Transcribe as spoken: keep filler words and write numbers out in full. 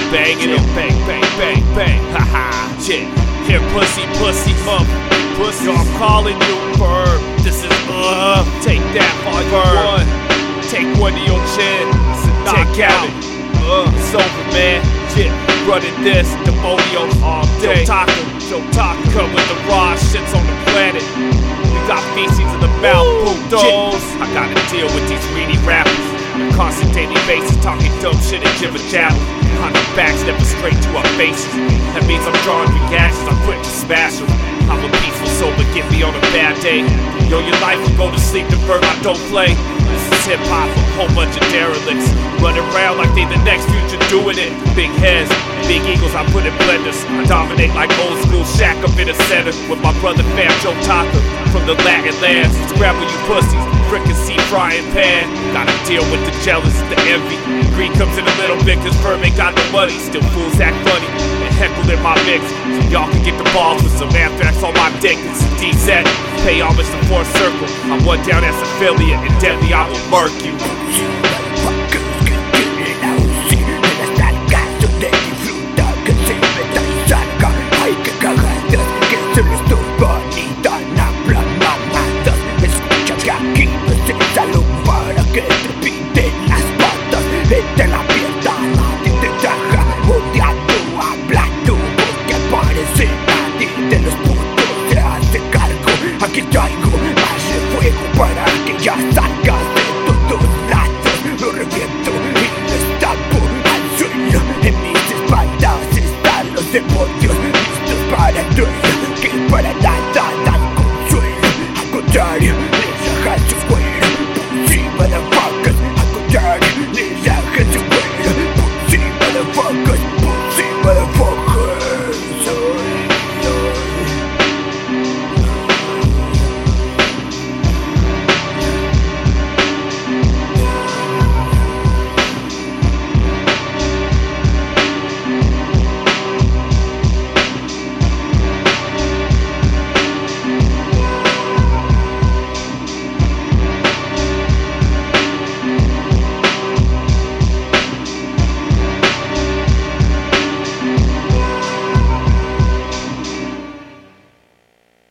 banging them, bang, bang, bang, bang, haha, shit. Here, pussy, pussy, fuck, pussy. Yo, I'm calling you, bird. This is uh, take that for bird. Take one to your chin, check out. Uh, it's over, man. Shit, running this, Demonio all day. Joe Taco, Joe Taco, come with the raw shits on the planet. We got feces in the mouth, bulldogs. I gotta deal with these greedy rappers. On a constant daily basis, talking dumb shit and jibber jabber. On our backs, never straight to our faces. That means I'm drawing reactions, I'm quick to smash them. I'm a peaceful soul, but get me on a bad day. Yo, your life will go to sleep, the verb I don't play. This is hip hop, a whole bunch of derelicts. Running around like they the next future doing it. Big heads, big eagles, I put in blenders. I dominate like old school Shaq up in the center. With my brother fam Joe Taco from the Latin lands. Scrabble you pussies, fricassee frying pan. Gotta deal with the jealous, the envy. Greed comes in a little bit cause Verb ain't got no money. Still fools act funny and heckle in my mix. So y'all can get the balls with some anthrax on my dick. It's a D-set, pay homage to Fourth Circle. I'm one down as affiliate and deadly I will murk you.